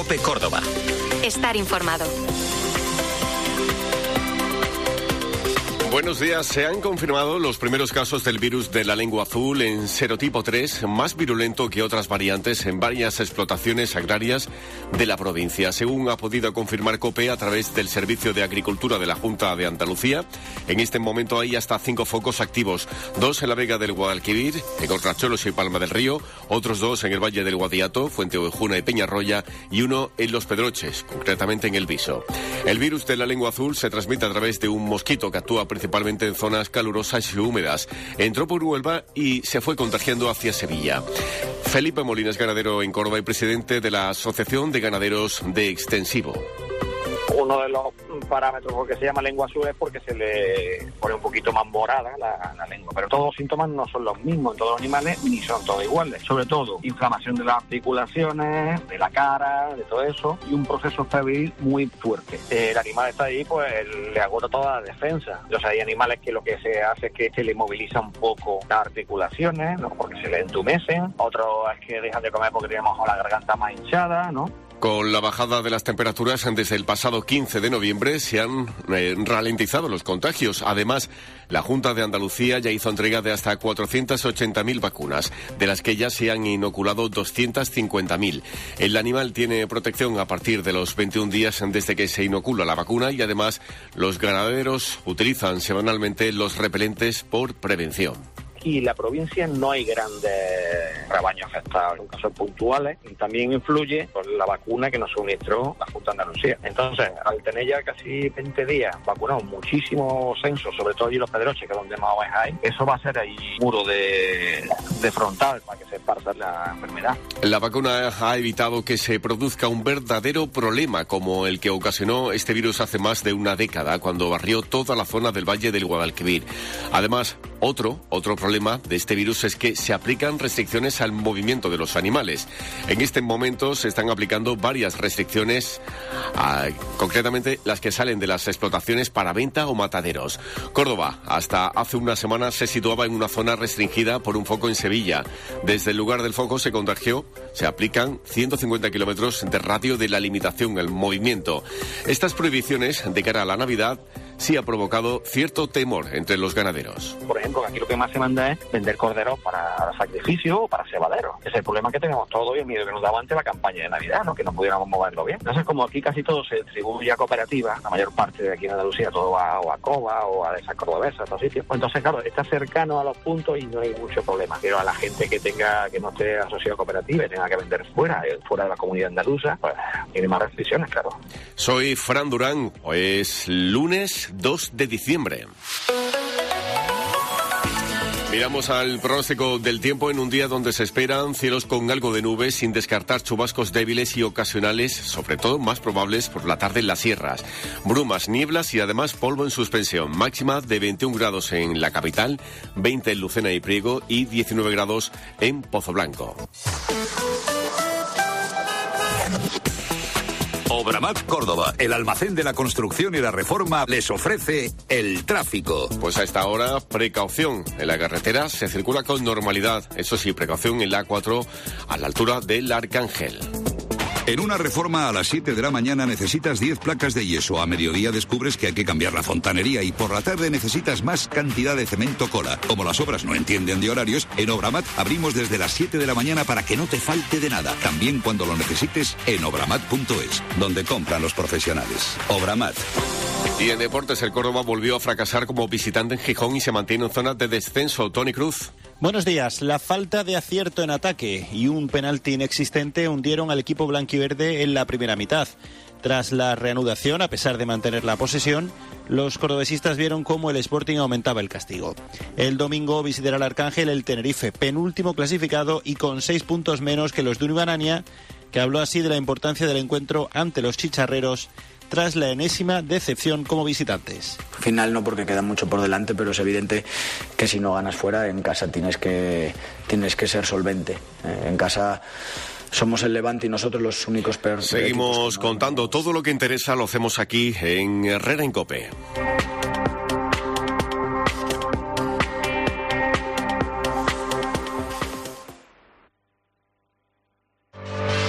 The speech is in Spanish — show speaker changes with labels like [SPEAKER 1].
[SPEAKER 1] COPE Córdoba.
[SPEAKER 2] Estar informado.
[SPEAKER 3] Buenos días. Se han confirmado los primeros casos del virus de la lengua azul en serotipo 3, más virulento que otras variantes en varias explotaciones agrarias de la provincia. Según ha podido confirmar COPE a través del Servicio de Agricultura de la Junta de Andalucía, en este momento hay hasta 5 focos activos, 2 en la Vega del Guadalquivir, en Cortracholos y Palma del Río, otros 2 en el Valle del Guadiato, Fuente Ovejuna y Peñarroya, y 1 en Los Pedroches, concretamente en El Viso. El virus de la lengua azul se transmite a través de un mosquito que actúa principalmente en zonas calurosas y húmedas. Entró por Huelva y se fue contagiando hacia Sevilla. Felipe Molina es ganadero en Córdoba y presidente de la Asociación de Ganaderos de Extensivo.
[SPEAKER 4] Uno de los parámetros porque se llama lengua azul es porque se le pone un poquito más morada la lengua, pero todos los síntomas no son los mismos en todos los animales ni son todos iguales, sobre todo inflamación de las articulaciones, de la cara, de todo eso, y un proceso febril muy fuerte. El animal está ahí, pues le agota toda la defensa. Entonces hay animales que lo que se hace es que se le moviliza un poco las articulaciones, ¿no? Porque se le entumecen, otros es que dejan de comer porque tenemos la garganta más hinchada, ¿no?
[SPEAKER 3] Con la bajada de las temperaturas desde el pasado 15 de noviembre se han ralentizado los contagios. Además, la Junta de Andalucía ya hizo entrega de hasta 480.000 vacunas, de las que ya se han inoculado 250.000. El animal tiene protección a partir de los 21 días desde que se inocula la vacuna y además los ganaderos utilizan semanalmente los repelentes por prevención.
[SPEAKER 4] Y en la provincia no hay grandes rebaños afectados, son casos puntuales, y también influye por la vacuna que nos suministró la Junta de Andalucía. Entonces, al tener ya casi 20 días vacunados, muchísimos censos, sobre todo allí Los Pedroches, que es donde más ovejas hay, eso va a ser ahí muro de frontal para que se esparza la enfermedad.
[SPEAKER 3] La vacuna ha evitado que se produzca un verdadero problema como el que ocasionó este virus hace más de una década, cuando barrió toda la zona del Valle del Guadalquivir. Además, otro problema de este virus es que se aplican restricciones al movimiento de los animales. En este momento se están aplicando varias restricciones, concretamente las que salen de las explotaciones para venta o mataderos. Córdoba, hasta hace una semana, se situaba en una zona restringida por un foco en Sevilla. Desde el lugar del foco se aplican 150 kilómetros de radio de la limitación al movimiento. Estas prohibiciones de cara a la Navidad sí ha provocado cierto temor entre los ganaderos.
[SPEAKER 4] Por ejemplo, aquí lo que más se manda es vender corderos para sacrificio o para cebadero. Ese es el problema que tenemos todos y el miedo que nos daba antes la campaña de Navidad, ¿no? Que no pudiéramos moverlo bien. Entonces, como aquí casi todo se distribuye a cooperativas, la mayor parte de aquí en Andalucía todo va o a Cova o a esas cordobesas, a estos sitios. Pues entonces, claro, está cercano a los puntos y no hay mucho problema. Pero a la gente que no esté asociada a cooperativa y tenga que vender fuera de la comunidad andaluza, pues tiene más restricciones, claro.
[SPEAKER 3] Soy Fran Durán. Hoy es lunes 2 de diciembre. Miramos al pronóstico del tiempo en un día donde se esperan cielos con algo de nubes, sin descartar chubascos débiles y ocasionales, sobre todo más probables por la tarde en las sierras. Brumas, nieblas y además polvo en suspensión. Máxima de 21 grados en la capital, 20 en Lucena y Priego y 19 grados en Pozoblanco.
[SPEAKER 1] Obramat Córdoba, el almacén de la construcción y la reforma, les ofrece el tráfico.
[SPEAKER 3] Pues a esta hora, precaución. En la carretera se circula con normalidad. Eso sí, precaución en la A4 a la altura del Arcángel.
[SPEAKER 5] En una reforma a las 7 de la mañana necesitas 10 placas de yeso. A mediodía descubres que hay que cambiar la fontanería y por la tarde necesitas más cantidad de cemento cola. Como las obras no entienden de horarios, en Obramat abrimos desde las 7 de la mañana para que no te falte de nada. También cuando lo necesites en obramat.es, donde compran los profesionales. Obramat.
[SPEAKER 3] Y en deportes, el Córdoba volvió a fracasar como visitante en Gijón y se mantiene en zona de descenso. Tony Cruz.
[SPEAKER 6] Buenos días. La falta de acierto en ataque y un penalti inexistente hundieron al equipo blanquiverde en la primera mitad. Tras la reanudación, a pesar de mantener la posesión, los cordobesistas vieron cómo el Sporting aumentaba el castigo. El domingo visitará al Arcángel el Tenerife, penúltimo clasificado y con 6 puntos menos que los de Unibanania, que habló así de la importancia del encuentro ante los chicharreros tras la enésima decepción como visitantes.
[SPEAKER 7] Al final no, porque queda mucho por delante, pero es evidente que si no ganas fuera, en casa tienes que ser solvente. En casa somos el Levante y nosotros los únicos peores.
[SPEAKER 3] Seguimos contando todo lo que interesa, lo hacemos aquí en Herrera en COPE.